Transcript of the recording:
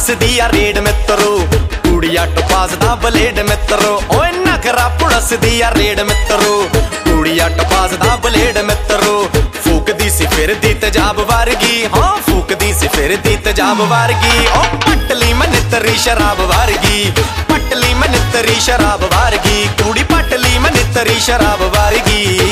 पुड़सदी आ red मित्रो, कुड़िया टपास दा ब्लेड मित्रो। ओए नखरा पुड़सदी आ रेड मित्रो, कुड़िया टपास दा ब्लेड मित्रो। फूकदी सी फिरदी तेजाब वारगी, हाँ फूकदी सी फिरदी तेजाब वारगी। ओ पटली मनितरी शराब वारगी, पटली मनितरी शराब वारगी, कुड़ी पटली मनितरी शराब वारगी।